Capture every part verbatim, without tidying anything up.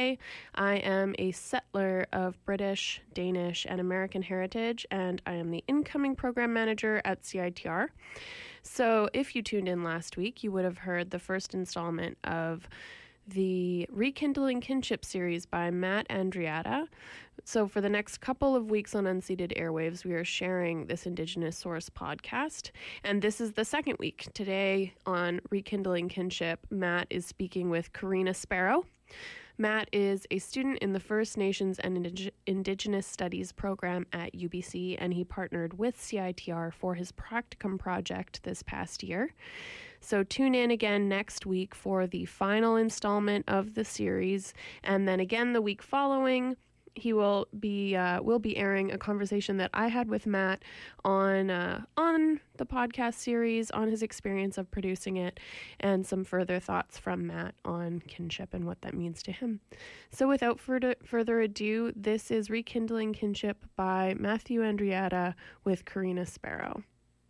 today. I am a settler of British, Danish, and American heritage, and I am the incoming program manager at C I T R. So if you tuned in last week, you would have heard the first installment of the Rekindling Kinship series by Matt Andreatta. So for the next couple of weeks on Unceded Airwaves, we are sharing this Indigenous Source podcast. And this is the second week. Today on Rekindling Kinship, Matt is speaking with Karina Sparrow. Matt is a student in the First Nations and Indig- Indigenous Studies program at U B C, and he partnered with C I T R for his practicum project this past year. So tune in again next week for the final installment of the series, and then again the week following, he will be uh, will be airing a conversation that I had with Matt on uh, on the podcast series, on his experience of producing it, and some further thoughts from Matt on kinship and what that means to him. So without further, further ado, this is Rekindling Kinship by Matthew Andreatta with Karina Sparrow.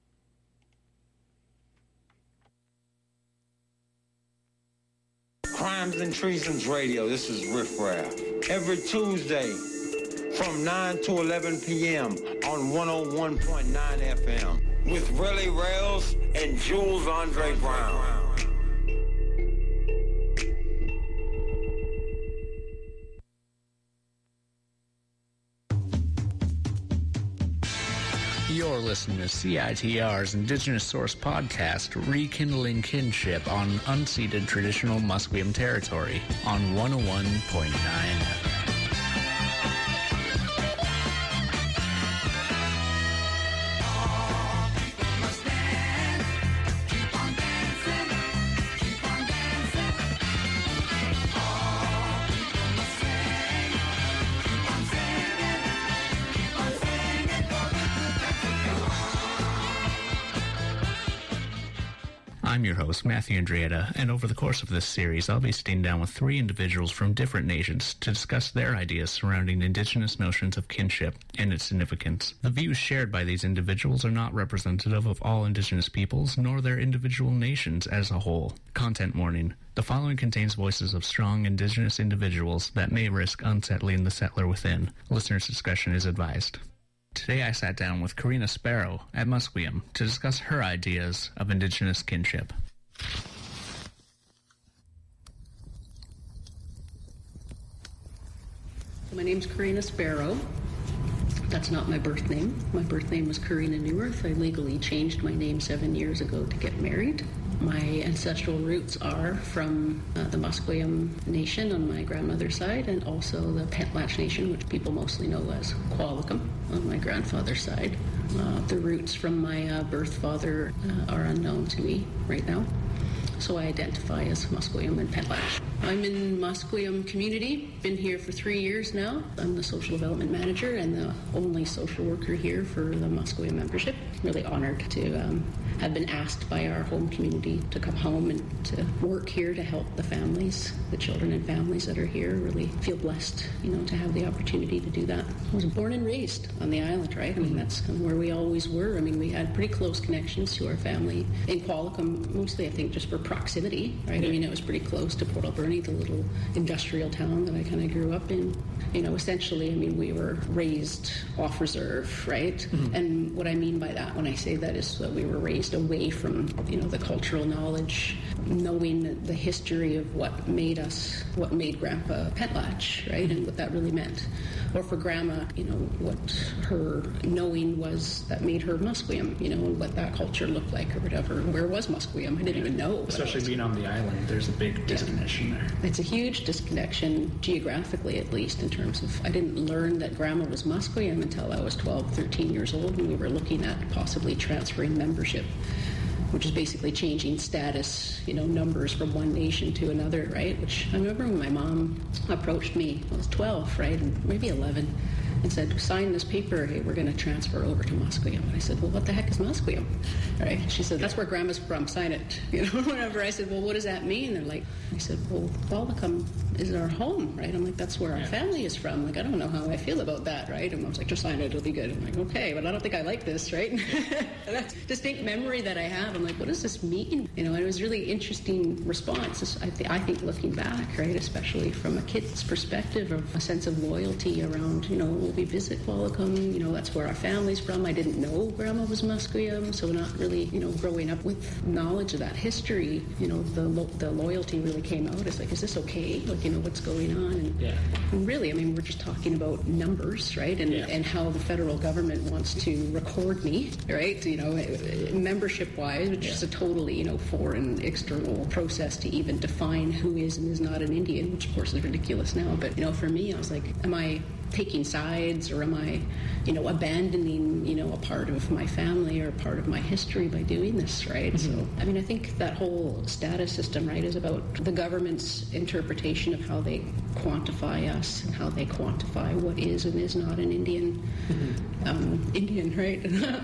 Crimes and Treasons Radio, this is Riff Raff. Every Tuesday from nine to eleven p.m. on one oh one point nine F M with Relly Rails and Jules Andre Brown. You're listening to C I T R's Indigenous Source podcast, Rekindling Kinship on unceded traditional Musqueam territory on one oh one point nine F M. I'm your host, Matthew Andreatta, and over the course of this series, I'll be sitting down with three individuals from different nations to discuss their ideas surrounding Indigenous notions of kinship and its significance. The views shared by these individuals are not representative of all Indigenous peoples, nor their individual nations as a whole. Content warning. The following contains voices of strong Indigenous individuals that may risk unsettling the settler within. Listener's discretion is advised. Today I sat down with Karina Sparrow at Musqueam to discuss her ideas of Indigenous kinship. My name's Karina Sparrow. That's not my birth name. My birth name was Karina Neuwirth. I legally changed my name seven years ago to get married. My ancestral roots are from uh, the Musqueam Nation on my grandmother's side, and also the Pentlatch Nation, which people mostly know as Qualicum on my grandfather's side. Uh, the roots from my uh, birth father uh, are unknown to me right now, so I identify as Musqueam and Pentlatch. I'm in Musqueam community, been here for three years now. I'm the social development manager and the only social worker here for the Musqueam membership. Really honored to um, have been asked by our home community to come home and to work here to help the families, the children and families that are here. Really feel blessed, you know, to have the opportunity to do that. I was born and raised on the island, right? I mean, that's kind of where we always were. I mean, we had pretty close connections to our family in Qualicum, mostly I think just for proximity, right? I mean, it was pretty close to Port Alberni, the little industrial town that I kind of grew up in. You know, essentially, I mean, we were raised off reserve, right? Mm-hmm. And what I mean by that when I say that is that we were raised away from, you know, the cultural knowledge, knowing the history of what made us, what made Grandpa Pentlatch, right? And what that really meant. Or for Grandma, you know, what her knowing was that made her Musqueam, you know, and what that culture looked like or whatever. Where was Musqueam? I didn't even know. Especially being on the island, there's a big disconnection yeah. there. It's a huge disconnection, geographically at least, in terms of, I didn't learn that Grandma was Musqueam until I was twelve, thirteen years old when we were looking at possibly transferring membership, which is basically changing status, you know, numbers from one nation to another, right? Which I remember when my mom approached me, I was twelve, right, and maybe eleven, and said, sign this paper, hey, we're going to transfer over to Musqueam. And I said, well, what the heck is Musqueam? Right? She said, that's where Grandma's from, sign it. You know, whatever. I said, well, what does that mean? They're like, I said, well, Qualicum is our home, right? I'm like, that's where our family is from. Like, I don't know how I feel about that, right? And Mom's like, just sign it, it'll be good. I'm like, okay, but I don't think I like this, right? That distinct memory that I have, I'm like, what does this mean? You know, and it was really interesting response, I, th- I think, looking back, right? Especially from a kid's perspective of a sense of loyalty around, you know, we visit Qualicum, you know, that's where our family's from. I didn't know Grandma was Musqueam, so not really, you know, growing up with knowledge of that history, you know, the lo- the loyalty really came out. It's like, is this okay? Like, you know, what's going on? And, yeah. and really, I mean, we're just talking about numbers, right? And yeah. and how the federal government wants to record me, right? You know, membership-wise, which yeah. is a totally, you know, foreign external process to even define who is and is not an Indian, which of course is ridiculous now. But, you know, for me, I was like, am I taking sides, or am I, you know, abandoning, you know, a part of my family or a part of my history by doing this, right? Mm-hmm. So, I mean, I think that whole status system, right, is about the government's interpretation of how they quantify us and how they quantify what is and is not an Indian, mm-hmm. um, Indian, right?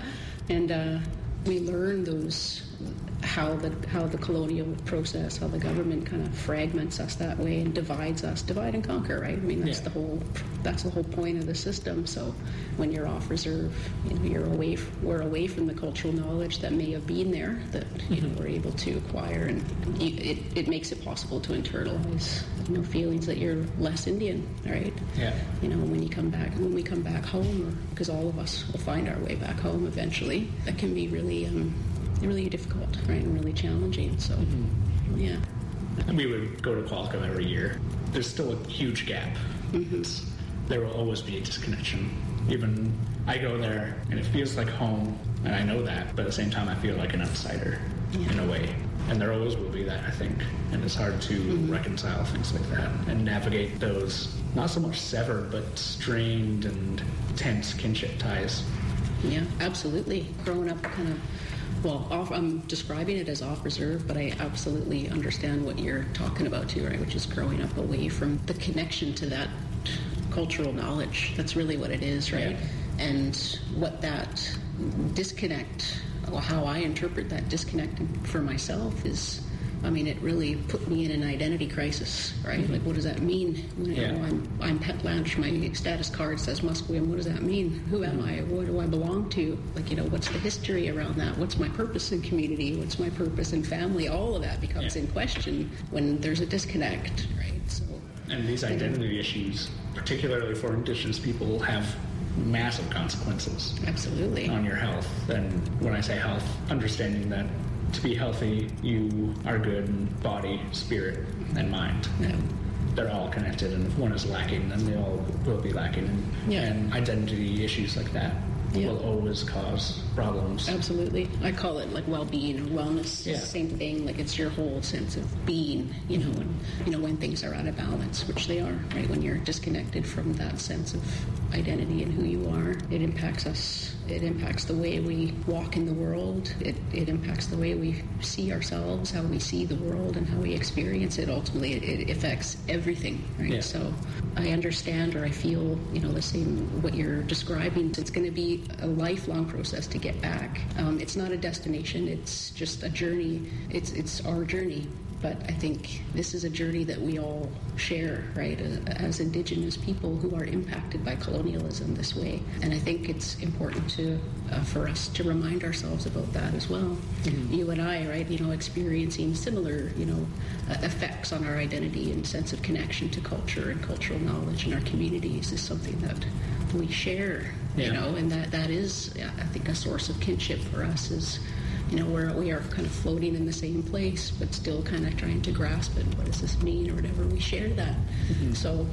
And uh, we learn those, how the how the colonial process, how the government kind of fragments us that way and divides us, divide and conquer, right? I mean, that's yeah. the whole that's the whole point of the system. So when you're off reserve, you know, you're away f- we're away from the cultural knowledge that may have been there, that you know we're able to acquire, and you, it it makes it possible to internalize, you know, feelings that you're less Indian, right? Yeah. You know, when you come back, when we come back home, or because all of us will find our way back home eventually, that can be really um, really difficult, right, and really challenging. So, mm-hmm. yeah. And we would go to Qualicum every year. There's still a huge gap. Mm-hmm. There will always be a disconnection. Even I go there, and it feels like home, and I know that, but at the same time, I feel like an outsider yeah. in a way. And there always will be that, I think. And it's hard to mm-hmm. reconcile things like that and navigate those, not so much severed, but strained and tense kinship ties. Yeah, absolutely. Growing up kind of Well, off, I'm describing it as off-reserve, but I absolutely understand what you're talking about too, right? Which is growing up away from the connection to that cultural knowledge. That's really what it is, right? Yeah. And what that disconnect, well, how I interpret that disconnect for myself is, I mean, it really put me in an identity crisis, right? Mm-hmm. Like, what does that mean? You know, yeah. I'm, I'm Pet Blanche, my status card says Musqueam. What does that mean? Who am I? What do I belong to? Like, you know, what's the history around that? What's my purpose in community? What's my purpose in family? All of that becomes yeah. in question when there's a disconnect, right? So, and these identity issues, particularly for Indigenous people, have massive consequences. Absolutely. On your health. And when I say health, understanding that to be healthy, you are good in body, spirit, and mind. Yeah. They're all connected, and if one is lacking, then they all will be lacking. And, yeah. and identity issues like that yeah. will always cause problems. Absolutely. I call it like well-being or wellness. Yeah. Same thing. Like, it's your whole sense of being, you know, and, you know, when things are out of balance, which they are, right? When you're disconnected from that sense of identity and who you are, it impacts us. It impacts the way we walk in the world. It, it impacts the way we see ourselves, how we see the world, and how we experience it. Ultimately, it, it affects everything, right? Yeah. So I understand, or I feel, you know, the same, what you're describing. It's going to be a lifelong process to get back. Um, it's not a destination. It's just a journey. It's, it's our journey. But I think this is a journey that we all share, right, as Indigenous people who are impacted by colonialism this way. And I think it's important to uh, for us to remind ourselves about that as well. Mm-hmm. You and I, right, you know, experiencing similar, you know, uh, effects on our identity and sense of connection to culture and cultural knowledge in our communities is something that we share, yeah. you know, and that, that is, I think, a source of kinship for us is, you know, we're, we are kind of floating in the same place, but still kind of trying to grasp it. What does this mean or whatever? We share that. Mm-hmm. So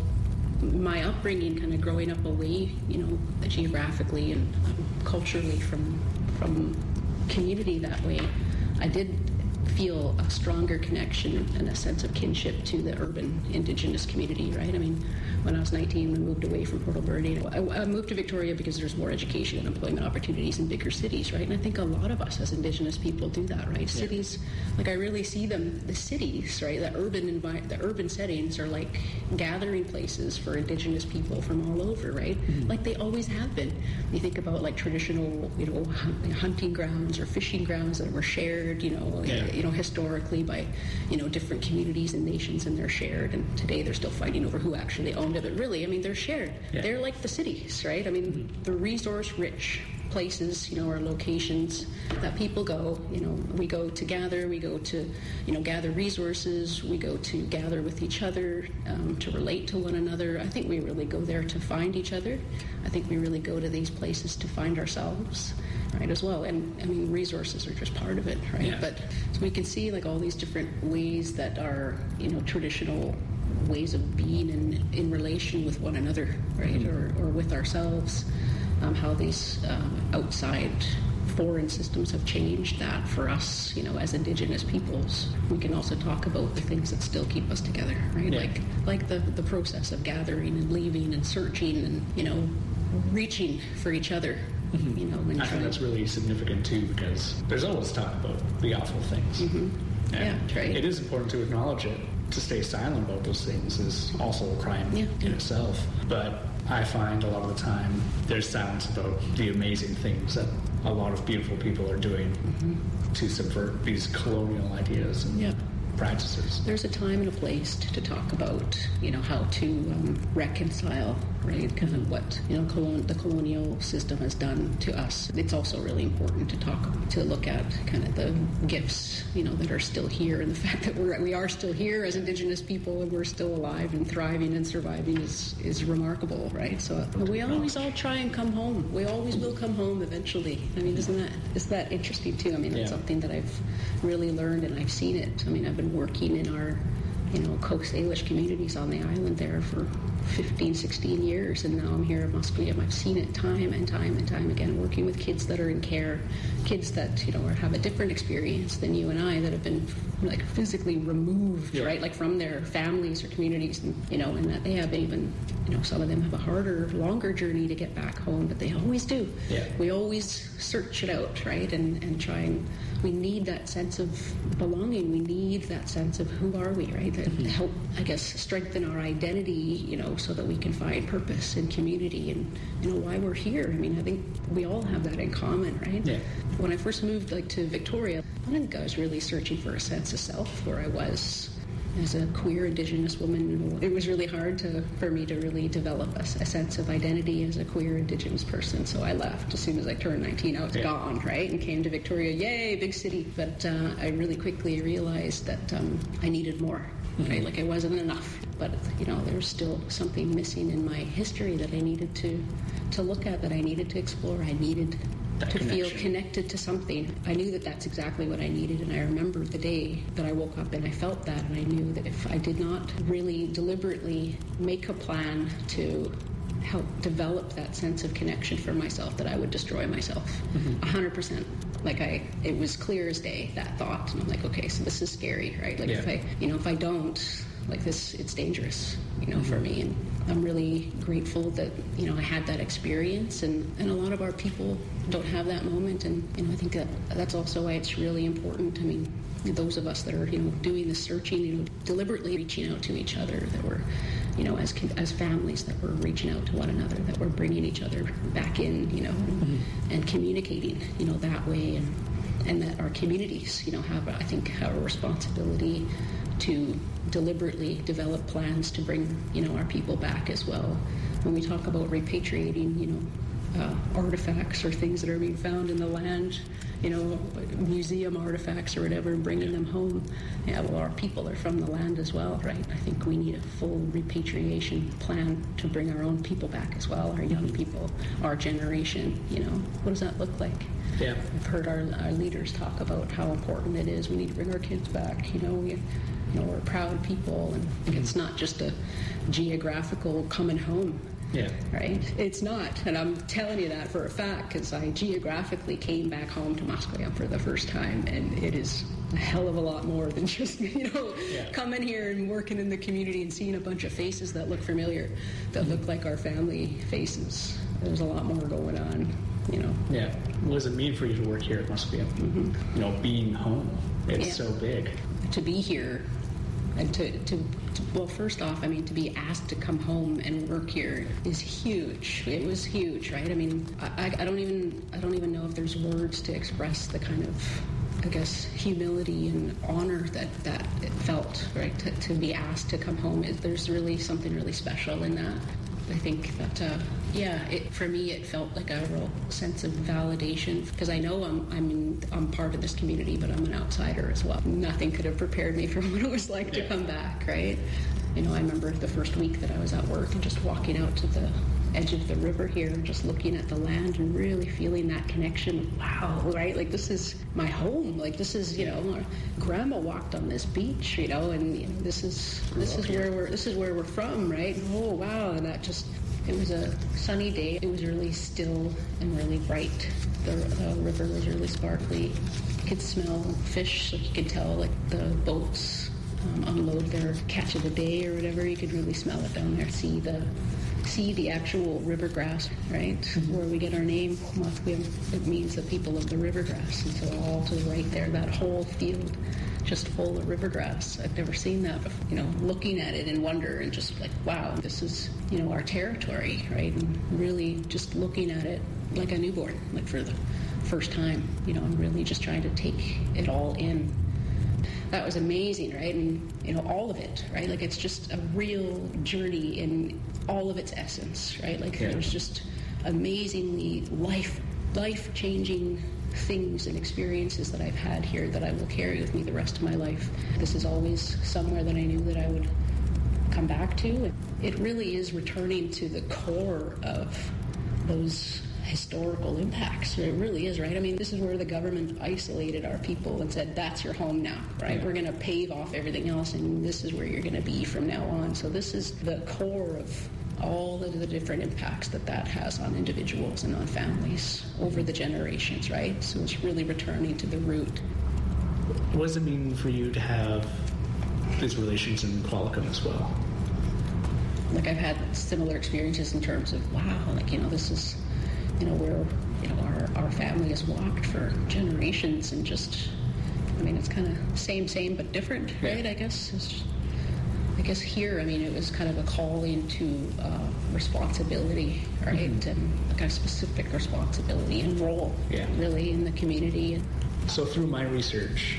my upbringing, kind of growing up away, you know, geographically and um, culturally from from community that way, I did feel a stronger connection and a sense of kinship to the urban Indigenous community, right? I mean, when I was nineteen, we moved away from Port Alberta. I, I moved to Victoria because there's more education and employment opportunities in bigger cities, right? And I think a lot of us as Indigenous people do that, right? Yeah. Cities, like I really see them, the cities, right? The urban envi- the urban settings are like gathering places for Indigenous people from all over, right? Mm-hmm. Like they always have been. You think about like traditional, you know, hunting grounds or fishing grounds that were shared, you know, yeah. you know, historically by, you know, different communities and nations, and they're shared. And today they're still fighting over who actually owned it. But really, I mean, they're shared. Yeah. They're like the cities, right? I mean, mm-hmm. the resource-rich places, you know, or locations that people go, you know, we go to gather, we go to, you know, gather resources, we go to gather with each other, um, to relate to one another. I think we really go there to find each other. I think we really go to these places to find ourselves, right, as well. And, I mean, resources are just part of it, right? Yeah. But so we can see, like, all these different ways that are, you know, traditional ways of being in, in relation with one another, right, mm-hmm. or, or with ourselves. Um, how these um, outside foreign systems have changed that for us, you know, as Indigenous peoples. We can also talk about the things that still keep us together, right? Yeah. Like like the, the process of gathering and leaving and searching and, you know, reaching for each other. Mm-hmm. You know, and I think that's really significant too, because there's always talk about the awful things. Mm-hmm. Yeah, right. It is important to acknowledge it. To stay silent about those things is also a crime yeah. in itself. But I find a lot of the time there's silence about the amazing things that a lot of beautiful people are doing mm-hmm. to subvert these colonial ideas and yeah. practices. There's a time and a place to, to talk about, you know, how to um, reconcile, right, kind of what, you know, colon- the colonial system has done to us. It's also really important to talk, to look at kind of the gifts, you know, that are still here, and the fact that we're, we are still here as Indigenous people and we're still alive and thriving and surviving is, is remarkable, right? So we always all try and come home. We always will come home eventually. I mean, isn't that, isn't that interesting too? I mean, it's yeah. something that I've really learned, and I've seen it. I mean, I've been working in our, you know, Coast Salish communities on the island there for fifteen, sixteen years, and now I'm here at Musqueam. I've seen it time and time and time again, working with kids that are in care, kids that, you know, are, have a different experience than you and I, that have been, like, physically removed, yeah. right, like, from their families or communities, and, you know, and that they have even, you know, some of them have a harder, longer journey to get back home, but they always do. Yeah. We always search it out, right, and, and try and, we need that sense of belonging. We need that sense of who are we, right? That mm-hmm. help, I guess, strengthen our identity, you know, so that we can find purpose and community and, you know, why we're here. I mean, I think we all have that in common, right? Yeah. When I first moved, like, to Victoria, I think I was really searching for a sense of self, where I was as a queer Indigenous woman. It was really hard to, for me to really develop a, a sense of identity as a queer Indigenous person. So I left as soon as I turned nineteen. I was yeah. gone, right, and came to Victoria. Yay, big city! But uh, I really quickly realized that um, I needed more. Mm-hmm. Right, like it wasn't enough. But you know, there was still something missing in my history that I needed to to look at, that I needed to explore. I needed that to connection. feel connected to something. I knew that that's exactly what I needed, and I remember the day that I woke up and I felt that, and I knew that if I did not really deliberately make a plan to help develop that sense of connection for myself, that I would destroy myself. Mm-hmm. one hundred percent. Like I, it was clear as day, that thought. And I'm like, okay, so this is scary, right? Like yeah. if I, you know, if I don't, like this, it's dangerous, you know, mm-hmm. for me. And I'm really grateful that, you know, I had that experience, and, and a lot of our people don't have that moment. And, you know, I think that that's also why it's really important. I mean, those of us that are, you know, doing the searching, you know, deliberately reaching out to each other, that we're, you know, as as families, that we're reaching out to one another, that we're bringing each other back in, you know, mm-hmm. and communicating, you know, that way, and and that our communities, you know, have, I think, have a responsibility to deliberately develop plans to bring, you know, our people back as well. When we talk about repatriating, you know, uh, artifacts or things that are being found in the land, you know, museum artifacts or whatever, and bringing them home. Yeah, well, our people are from the land as well, right? I think we need a full repatriation plan to bring our own people back as well, our young people, our generation, you know. What does that look like? Yeah. I've heard our, our leaders talk about how important it is. We need to bring our kids back, you know. We, you know, we're proud people, and mm-hmm. it's not just a geographical coming home. Yeah. Right? It's not. And I'm telling you that for a fact, because I geographically came back home to Musqueam for the first time, and it is a hell of a lot more than just, you know, yeah. coming here and working in the community and seeing a bunch of faces that look familiar, that mm-hmm. look like our family faces. There's a lot more going on, you know. Yeah. What does it mean for you to work here at Musqueam? Mm-hmm. You know, being home. It's yeah. so big. To be here, and to, to, to, well, first off, I mean, to be asked to come home and work here is huge. It was huge, right? I mean, I, I don't even, I don't even know if there's words to express the kind of I guess, humility and honor that, that it felt, right, to, to be asked to come home. It, there's really something really special in that. I think that, uh, yeah, it, for me, it felt like a real sense of validation, because I know I'm I'm, in, I'm part of this community, but I'm an outsider as well. Nothing could have prepared me for what it was like to come back, right? You know, I remember the first week that I was at work and just walking out to the edge of the river here and just looking at the land and really feeling that connection. Wow, right? Like, this is my home. Like, this is, you know, grandma walked on this beach, you know, and you know, this is this is where we're this is where we're from, right? Oh, wow. And that just, it was a sunny day. It was really still and really bright. The, the river was really sparkly. You could smell fish, like you could tell, like the boats um, unload their catch of the day or whatever. You could really smell it down there. See the see the actual river grass, right? Mm-hmm. Where we get our name, Musqueam, it means the people of the river grass. And so all to the right there, that whole field just full of river grass. I've never seen that before. You know, looking at it in wonder and just like, wow, this is, you know, our territory, right? And really just looking at it like a newborn, like for the first time, you know, and really just trying to take it all in. That was amazing, right? And, you know, all of it, right? Like, it's just a real journey in all of its essence, right? Like, yeah. There's just amazingly life, life-changing things and experiences that I've had here that I will carry with me the rest of my life. This is always somewhere that I knew that I would come back to. It really is returning to the core of those historical impacts. It really is, right? I mean, this is where the government isolated our people and said, that's your home now, right? Yeah. We're going to pave off everything else, and this is where you're going to be from now on. So this is the core of all of the different impacts that that has on individuals and on families over the generations, right? So it's really returning to the root. What does it mean for you to have these relations in Qualicum as well? Like, I've had similar experiences in terms of, wow, like, you know, this is, you know, where, you know, our, our family has walked for generations, and just, I mean, it's kind of same, same, but different, right? I guess. It's, I guess here, I mean, it was kind of a calling to uh, responsibility, right? Mm-hmm. And like a specific responsibility and role, yeah. really, in the community. So through my research,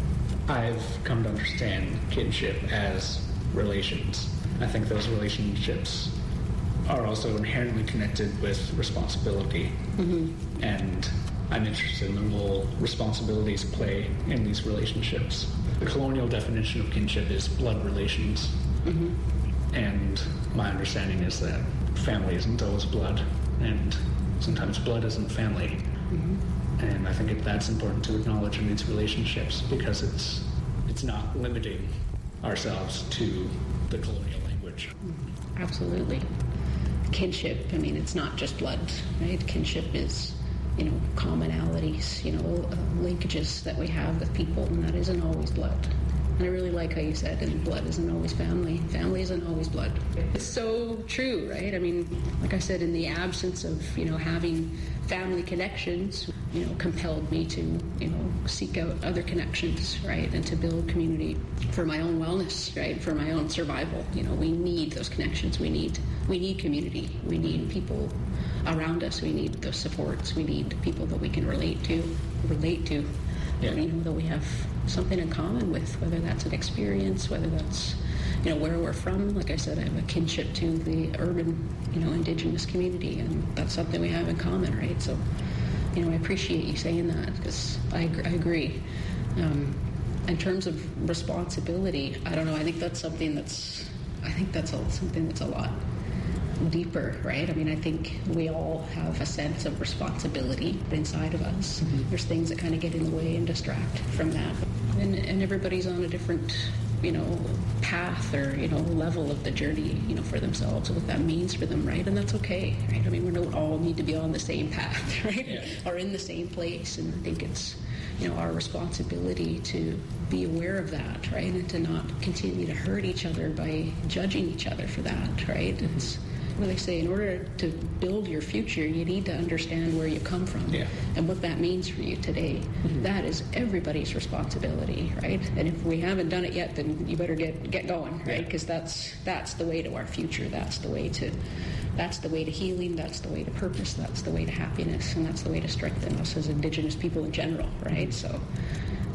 I've come to understand kinship as relations. I think those relationships are also inherently connected with responsibility. Mm-hmm. And I'm interested in the role responsibilities play in these relationships. The colonial definition of kinship is blood relations. Mm-hmm. And my understanding is that family isn't always blood, and sometimes blood isn't family. Mm-hmm. And I think it, that's important to acknowledge in these relationships, because it's it's not limiting ourselves to the colonial language. Mm-hmm. Absolutely. Kinship, I mean, it's not just blood, right? Kinship is, you know, commonalities, you know, uh, linkages that we have with people, and that isn't always blood. And I really like how you said, and blood isn't always family. Family isn't always blood. It's so true, right? I mean, like I said, in the absence of, you know, having family connections, you know, compelled me to, you know, seek out other connections, right? And to build community for my own wellness, right? For my own survival. You know, we need those connections. We need, we need community. We need people around us. We need those supports. We need people that we can relate to, relate to, yeah. you know, that we have something in common with, whether that's an experience, whether that's, you know, where we're from. Like I said, I have a kinship to the urban, you know, Indigenous community, and that's something we have in common, right? So, you know, I appreciate you saying that, because I, I agree. Um, in terms of responsibility, I don't know, I think that's something that's, I think that's a, something that's a lot deeper, right? I mean, I think we all have a sense of responsibility inside of us. Mm-hmm. There's things that kind of get in the way and distract from that. And, and everybody's on a different, you know, path or, you know, level of the journey, you know, for themselves, what that means for them, right? And that's okay, right? I mean, we don't all need to be on the same path, right? Yeah. Or in the same place. And I think it's, you know, our responsibility to be aware of that, right? And to not continue to hurt each other by judging each other for that, right? Mm-hmm. It's, what they say, in order to build your future, you need to understand where you come from, yeah. and what that means for you today. Mm-hmm. That is everybody's responsibility, right? And if we haven't done it yet, then you better get get going, right? Because yeah. that's that's the way to our future. That's the way to that's the way to healing. That's the way to purpose. That's the way to happiness, and that's the way to strengthen us as Indigenous people in general, right? Mm-hmm. So,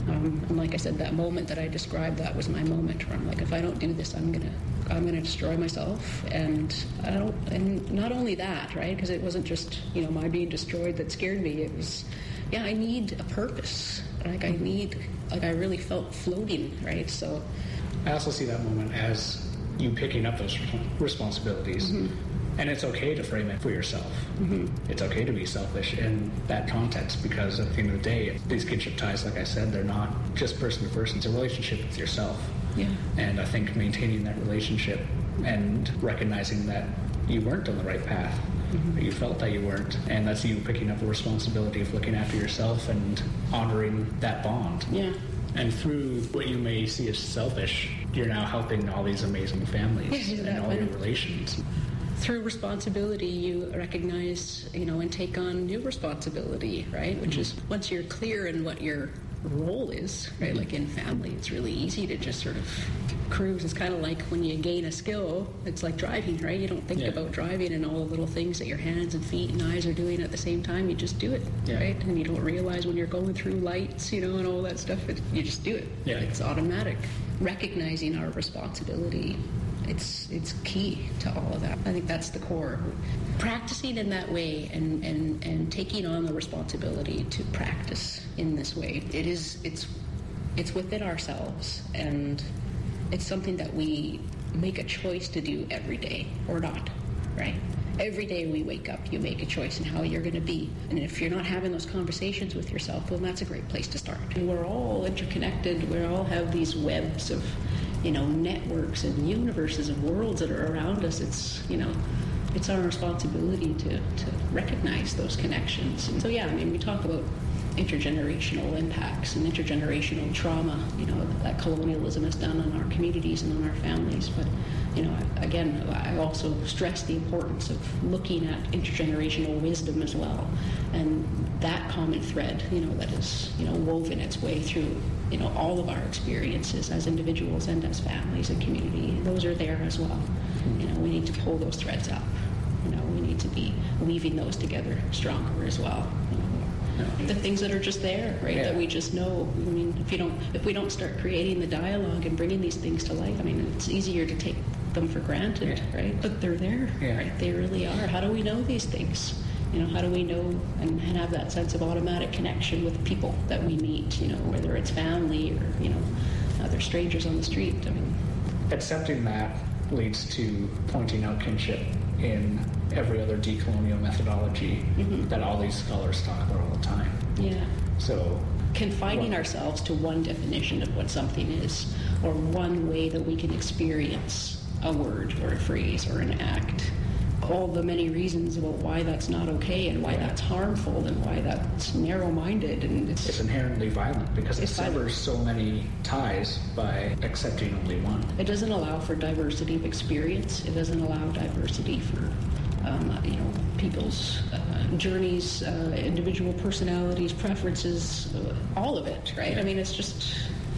Um, and like I said, that moment that I described, that was my moment where I'm like, if I don't do this, I'm gonna, I'm gonna destroy myself. And I don't, and not only that, right? Because it wasn't just, you know, my being destroyed that scared me. It was, yeah, I need a purpose. Like I need, like I really felt floating, right? So, I also see that moment as you picking up those responsibilities. Mm-hmm. And it's okay to frame it for yourself. Mm-hmm. It's okay to be selfish in that context, because at the end of the day, these kinship ties, like I said, they're not just person to person. It's a relationship with yourself. Yeah. And I think maintaining that relationship and recognizing that you weren't on the right path, mm-hmm. that you felt that you weren't, and that's you picking up the responsibility of looking after yourself and honoring that bond. Yeah. And through what you may see as selfish, you're now helping all these amazing families yeah, and all your relations. Through responsibility, you recognize, you know, and take on new responsibility, right? Which mm-hmm. is, once you're clear in what your role is, right? Mm-hmm. Like in family, it's really easy to just sort of cruise. It's kind of like when you gain a skill, it's like driving, right? You don't think yeah. about driving and all the little things that your hands and feet and eyes are doing at the same time. You just do it, yeah. right? And you don't realize when you're going through lights, you know, and all that stuff. It, you just do it. Yeah. It's automatic. Recognizing our responsibility, It's it's key to all of that. I think that's the core. Practicing in that way and, and, and taking on the responsibility to practice in this way. It is it's it's within ourselves, and it's something that we make a choice to do every day or not, right? Every day we wake up, you make a choice in how you're going to be. And if you're not having those conversations with yourself, well, that's a great place to start. And we're all interconnected. We all have these webs of, you know, networks and universes of worlds that are around us. It's, you know, it's our responsibility to, to recognize those connections. And so, yeah, I mean, we talk about intergenerational impacts and intergenerational trauma, you know, that colonialism has done on our communities and on our families. But, you know, again, I also stress the importance of looking at intergenerational wisdom as well. And that common thread, you know, that is, you know, woven its way through, you know, all of our experiences as individuals and as families and community. Those are there as well. You know, we need to pull those threads up. You know, we need to be weaving those together stronger as well. You know, the things that are just there, right? Yeah. That we just know. I mean, if you don't, if we don't start creating the dialogue and bringing these things to light, I mean, it's easier to take them for granted, yeah. right? But they're there, yeah. right? They really are. How do we know these things? You know, how do we know and, and have that sense of automatic connection with people that we meet? You know, whether it's family or you know, other strangers on the street. I mean, accepting that leads to pointing out kinship in every other decolonial methodology mm-hmm. that all these scholars talk about all the time. Yeah. So confining what, ourselves to one definition of what something is, or one way that we can experience a word or a phrase or an act, all the many reasons about why that's not okay and why yeah. that's harmful and why that's narrow-minded, and it's, it's inherently violent because it severs so many ties by accepting only one. It doesn't allow for diversity of experience. It doesn't allow diversity for um, you know, people's uh, journeys, uh, individual personalities, preferences, uh, all of it, right? I mean, it's just,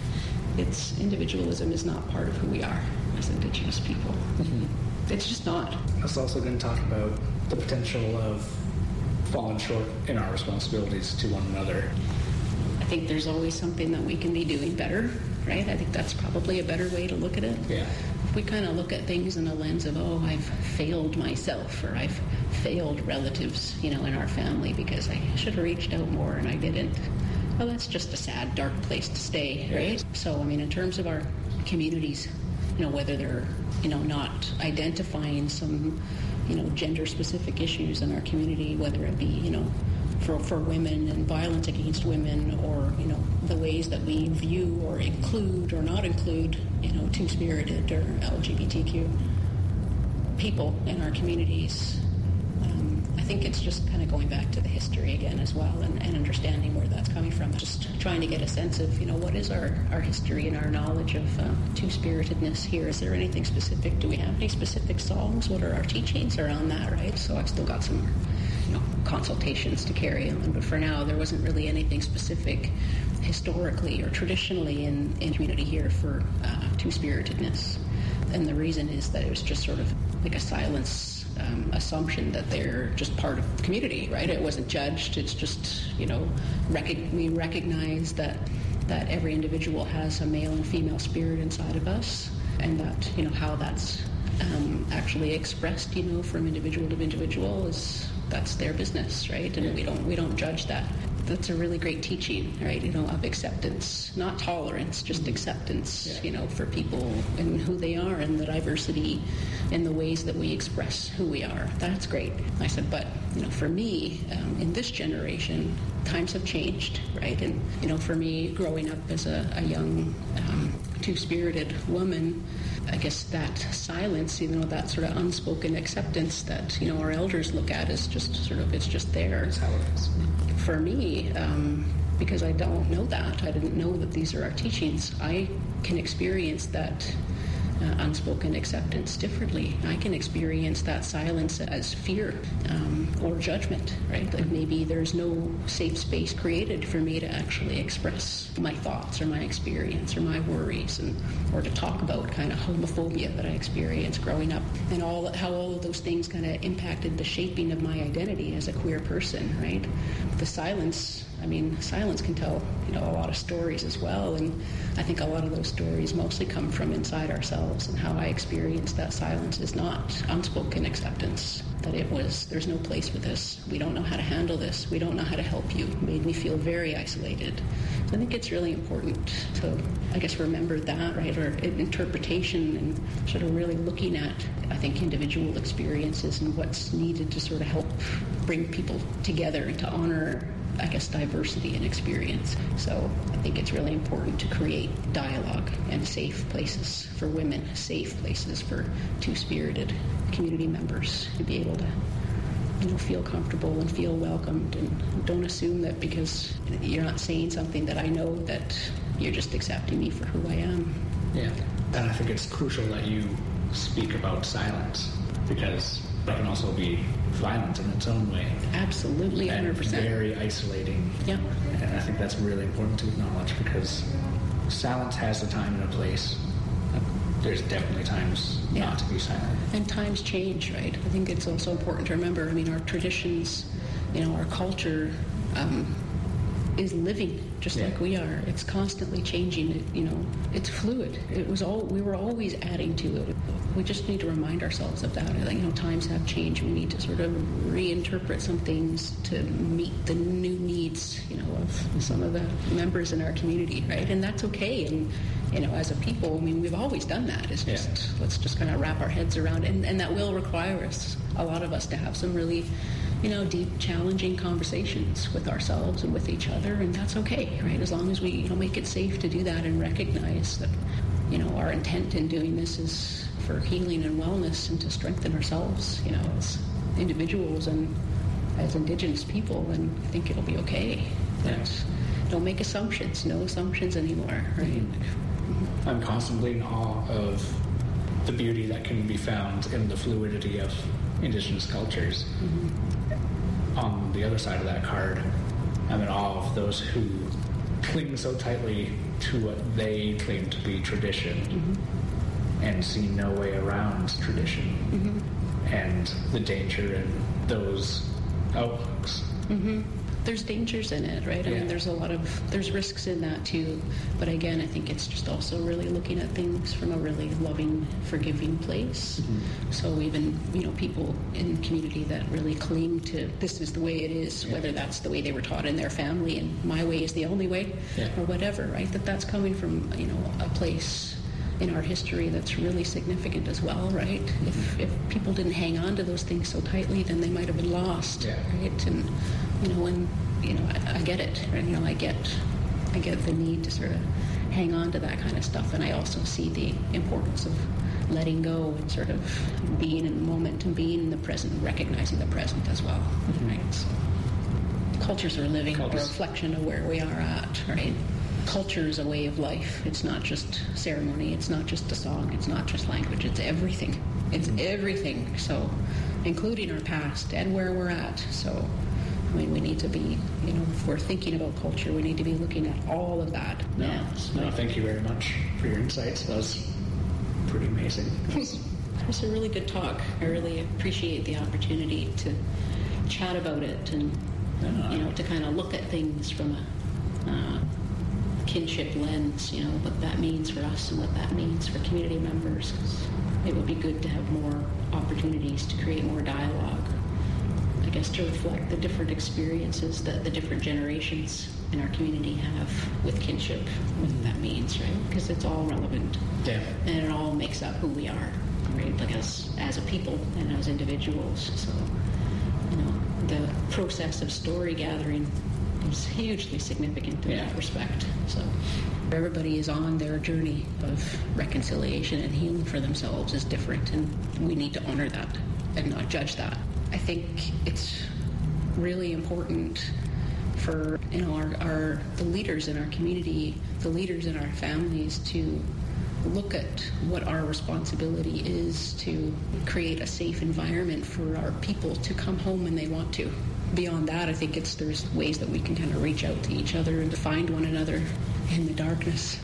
it's individualism is not part of who we are as Indigenous people. Mm-hmm. It's just not. I was also going to talk about the potential of falling short in our responsibilities to one another. I think there's always something that we can be doing better, right? I think that's probably a better way to look at it. Yeah. If we kind of look at things in a lens of, oh, I've failed myself, or I've failed relatives, you know, in our family because I should have reached out more and I didn't. Well, that's just a sad, dark place to stay, right? So, I mean, in terms of our communities, you know, whether they're, you know, not identifying some, you know, gender-specific issues in our community, whether it be, you know, for, for women and violence against women, or, you know, the ways that we view or include or not include, you know, two-spirited or L G B T Q people in our communities. Um, I think it's just kind of going back to the history again as well, and, and understanding where that's coming from. Just trying to get a sense of, you know, what is our, our history and our knowledge of uh, two-spiritedness here. Is there anything specific? Do we have any specific songs? What are our teachings around that, right? So I've still got some, you know, consultations to carry on. But for now, there wasn't really anything specific historically or traditionally in, in community here for uh, two-spiritedness. And the reason is that it was just sort of like a silence Um, assumption that they're just part of the community, right? It wasn't judged. It's just, you know, rec- we recognize that that every individual has a male and female spirit inside of us, and that, you know, how that's um, actually expressed, you know, from individual to individual is, that's their business, right? And we don't we don't judge that. That's a really great teaching, right? You know, of acceptance, not tolerance, just acceptance, yeah. you know, for people and who they are and the diversity in the ways that we express who we are. That's great. I said, but, you know, for me, um, in this generation, times have changed, right? And, you know, for me, growing up as a, a young, um, two-spirited woman, I guess that silence, you know, that sort of unspoken acceptance that, you know, our elders look at as just sort of, it's just there. That's how it is. For me, um, because I don't know that, I didn't know that these are our teachings, I can experience that uh, unspoken acceptance differently. I can experience that silence as fear um, or judgment, right? Like maybe there's no safe space created for me to actually express my thoughts or my experience or my worries, and or to talk about kind of homophobia that I experienced growing up, and all how all of those things kind of impacted the shaping of my identity as a queer person, right? The silence, I mean, silence can tell, you know, a lot of stories as well, and I think a lot of those stories mostly come from inside ourselves, and how I experienced that silence is not unspoken acceptance, that it was, there's no place for this, we don't know how to handle this, we don't know how to help you. It made me feel very isolated. I think it's really important to, I guess, remember that, right, or interpretation, and sort of really looking at, I think, individual experiences and what's needed to sort of help bring people together and to honor, I guess, diversity and experience. So I think it's really important to create dialogue and safe places for women, safe places for two-spirited community members to be able to, you know, feel comfortable and feel welcomed, and don't assume that because you're not saying something that I know that you're just accepting me for who I am. Yeah, and I think it's crucial that you speak about silence, because that can also be violent in its own way. Absolutely, one hundred percent. And very isolating. Yeah. And I think that's really important to acknowledge, because silence has a time and a place. There's definitely times yeah. not to be silent. And times change, right? I think it's also important to remember, I mean, our traditions, you know, our culture um, is living just yeah. like we are. It's constantly changing. It, you know, it's fluid. It was all, we were always adding to it. We just need to remind ourselves of that. You know, times have changed. We need to sort of reinterpret some things to meet the new needs, you know, of some of the members in our community, right? And that's okay. And, you know, as a people, I mean, we've always done that. It's just, yeah. let's just kind of wrap our heads around it. And, and that will require us, a lot of us, to have some really, you know, deep, challenging conversations with ourselves and with each other, and that's okay, right? As long as we, you know, make it safe to do that and recognize that, you know, our intent in doing this is for healing and wellness and to strengthen ourselves, you know, as individuals and as Indigenous people, then I think it'll be okay. But don't make assumptions, no assumptions anymore, right? Mm-hmm. I'm constantly in awe of the beauty that can be found in the fluidity of Indigenous cultures. Mm-hmm. On the other side of that card, I'm in awe of those who cling so tightly to what they claim to be tradition, mm-hmm. and see no way around tradition, mm-hmm. and the danger in those outlooks. Mm-hmm. There's dangers in it, right? I yeah. mean, there's a lot of, there's risks in that too. But again, I think it's just also really looking at things from a really loving, forgiving place. Mm-hmm. So even, you know, people in the community that really cling to this is the way it is, yeah. whether that's the way they were taught in their family and my way is the only way, yeah. or whatever, right? That that's coming from, you know, a place in our history that's really significant as well, right? If if people didn't hang on to those things so tightly, then they might have been lost, yeah. right? And you know, and you know, I, I get it, right? You know, I get, I get the need to sort of hang on to that kind of stuff, and I also see the importance of letting go and sort of being in the moment and being in the present, recognizing the present as well, mm-hmm. right? So, cultures are living, Cultures. a reflection of where we are at, right? Culture is a way of life. It's not just ceremony. It's not just a song. It's not just language. It's everything. It's mm-hmm. everything. So, including our past and where we're at. So, I mean, we need to be, you know, if we're thinking about culture, we need to be looking at all of that. No, yeah. no thank you very much for your insights. That was pretty amazing. It was a really good talk. I really appreciate the opportunity to chat about it and, yeah. you know, to kind of look at things from a... Uh, kinship lens, you know, what that means for us and what that means for community members. It would be good to have more opportunities to create more dialogue, I guess, to reflect the different experiences that the different generations in our community have with kinship, what that means, right? Because it's all relevant. Yeah. And it all makes up who we are, right? Like as, as a people and as individuals. So, you know, the process of story gathering is hugely significant in Yeah. that respect. So everybody is on their journey of reconciliation and healing for themselves is different, and we need to honor that and not judge that. I think it's really important for, you know, our, our the leaders in our community, the leaders in our families to look at what our responsibility is to create a safe environment for our people to come home when they want to. Beyond that, I think it's there's ways that we can kind of reach out to each other and to find one another in the darkness.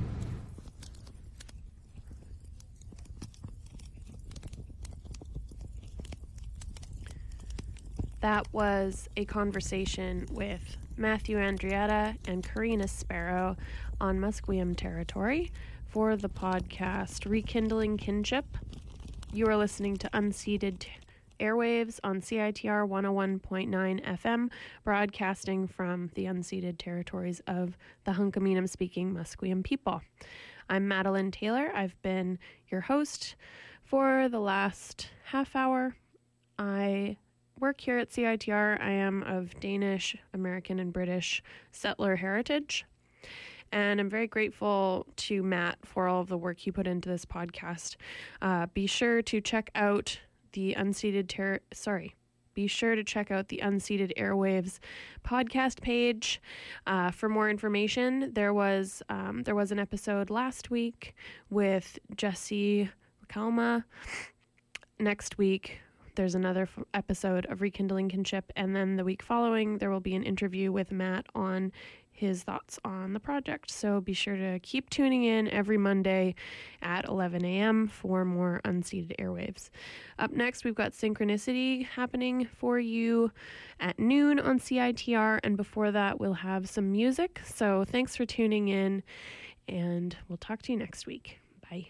That was a conversation with Matthew Andrietta and Karina Sparrow on Musqueam territory for the podcast Rekindling Kinship. You are listening to Unceded Airwaves on C I T R one oh one point nine F M, broadcasting from the unceded territories of the Hunkaminam-speaking Musqueam people. I'm Madeline Taylor. I've been your host for the last half hour. I work here at C I T R. I am of Danish, American, and British settler heritage. And I'm very grateful to Matt for all of the work he put into this podcast. Uh, be sure to check out the Unceded Ter- sorry. Be sure to check out the Unceded Airwaves podcast page uh, for more information. There was um, there was an episode last week with Jesse Kalma. Next week, there's another f- episode of Rekindling Kinship, and then the week following, there will be an interview with Matt on his thoughts on the project. So be sure to keep tuning in every Monday at eleven a.m. for more Unceded Airwaves. Up next, we've got Synchronicity happening for you at noon on C I T R, and before that, we'll have some music. So thanks for tuning in, and we'll talk to you next week. Bye.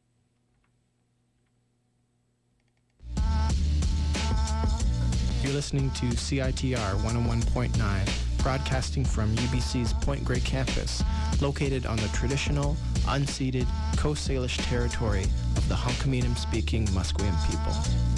You're listening to C I T R one oh one point nine, broadcasting from U B C's Point Grey campus, located on the traditional, unceded Coast Salish territory of the Hunkaminam-speaking Musqueam people.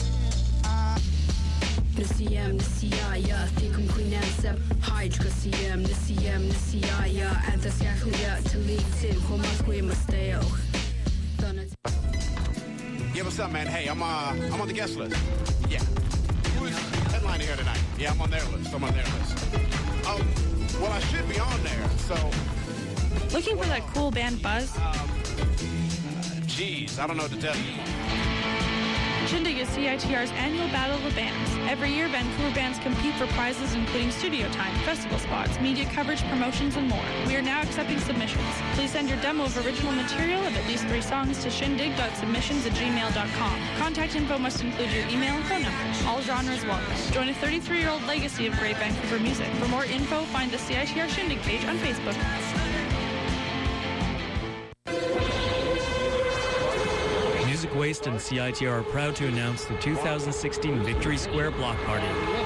Yeah, what's up, man? Hey, I'm uh, I'm on the guest list. Yeah. Who is headlining here tonight? Yeah, I'm on their list. I'm on their list. Oh, well, I should be on there, so... Looking for that cool band Buzz? Jeez, I don't know what to tell you. Shindig is C I T R's annual Battle of the Bands. Every year, Vancouver bands compete for prizes including studio time, festival spots, media coverage, promotions, and more. We are now accepting submissions. Please send your demo of original material of at least three songs to shindig dot submissions at gmail dot com. Contact info must include your email and phone number. All genres welcome. Join a thirty-three-year-old legacy of great Vancouver music. For more info, find the C I T R Shindig page on Facebook. Music Waste and C I T R are proud to announce the two thousand sixteen Victory Square Block Party.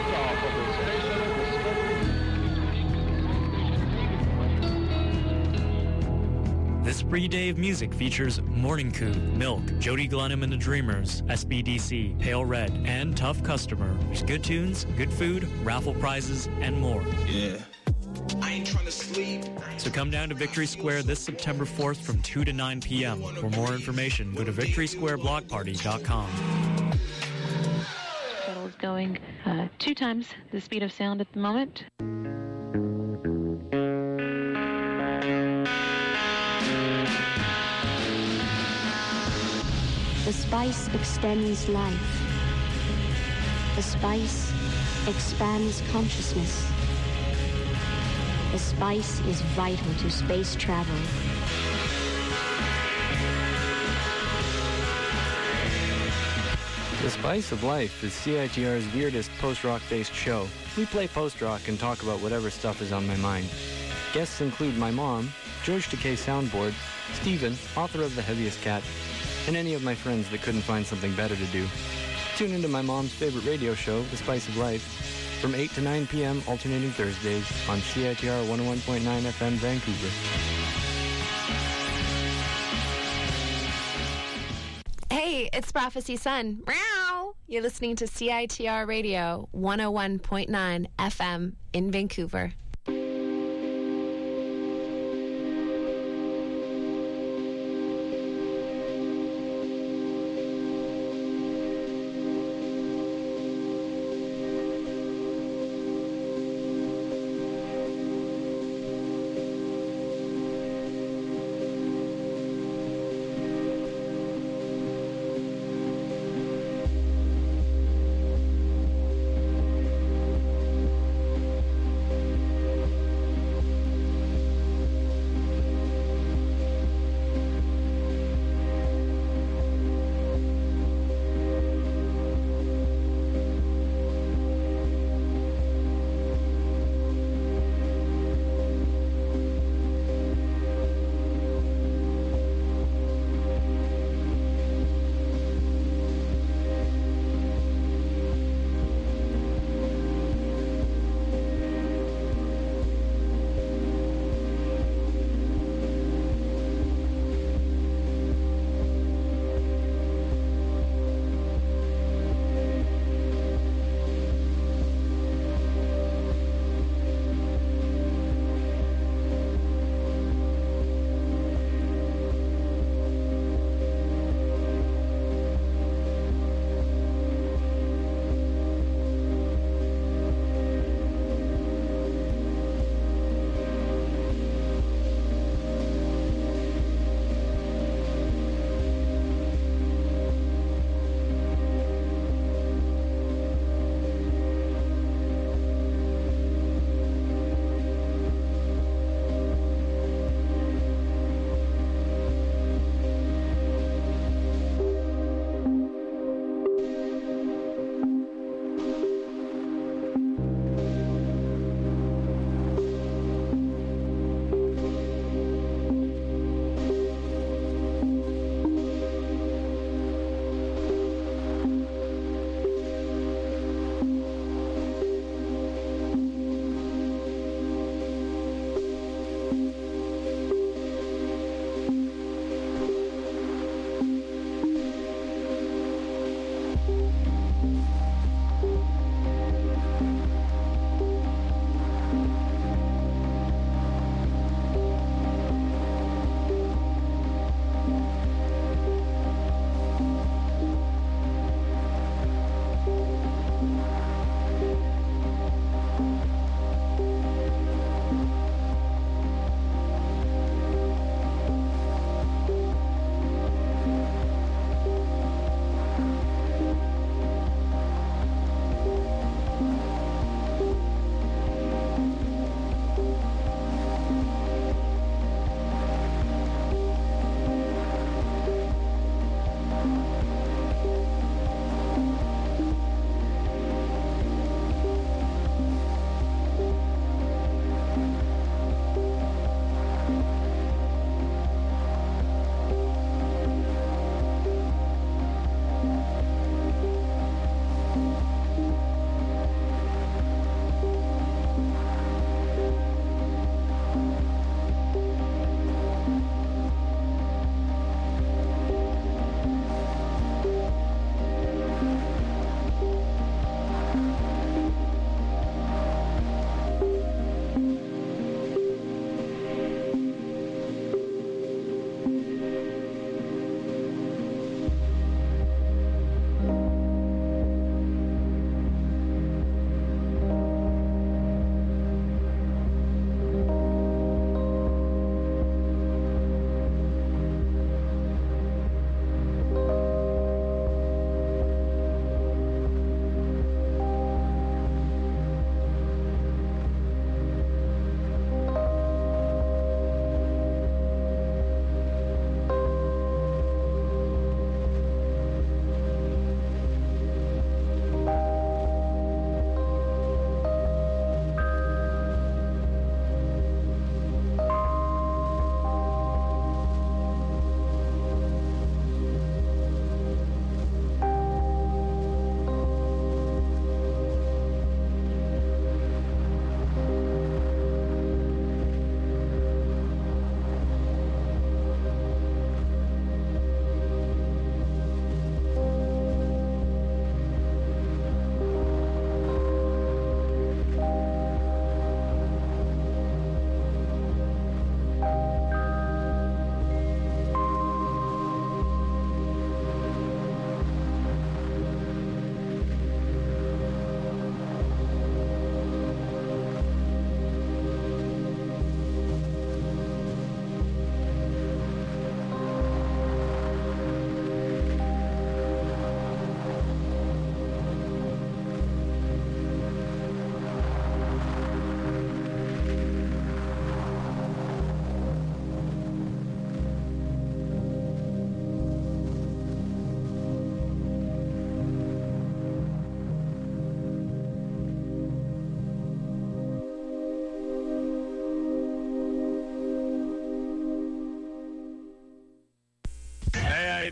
This free day of music features Morning Coup, Milk, Jody Glenham and the Dreamers, S B D C, Pale Red, and Tough Customer. There's good tunes, good food, raffle prizes, and more. Yeah. I ain't trying to sleep. So come down to Victory Square this September fourth from two to nine p.m. For more information, go to victory square block party dot com. Shuttle is going uh, two times the speed of sound at the moment. The spice extends life. The spice expands consciousness. The spice is vital to space travel. The Spice of Life is C I T R's weirdest post-rock based show. We play post-rock and talk about whatever stuff is on my mind. Guests include my mom, George Takei Soundboard, Steven, author of The Heaviest Cat, and any of my friends that couldn't find something better to do. Tune into my mom's favorite radio show, The Spice of Life, from eight to nine p.m. alternating Thursdays on C I T R one oh one point nine F M Vancouver. Hey, it's Prophecy Sun. Meow! You're listening to C I T R Radio one oh one point nine F M in Vancouver.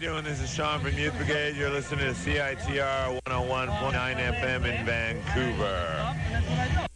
doing? This is Sean from Youth Brigade. You're listening to C I T R one oh one point nine F M in Vancouver.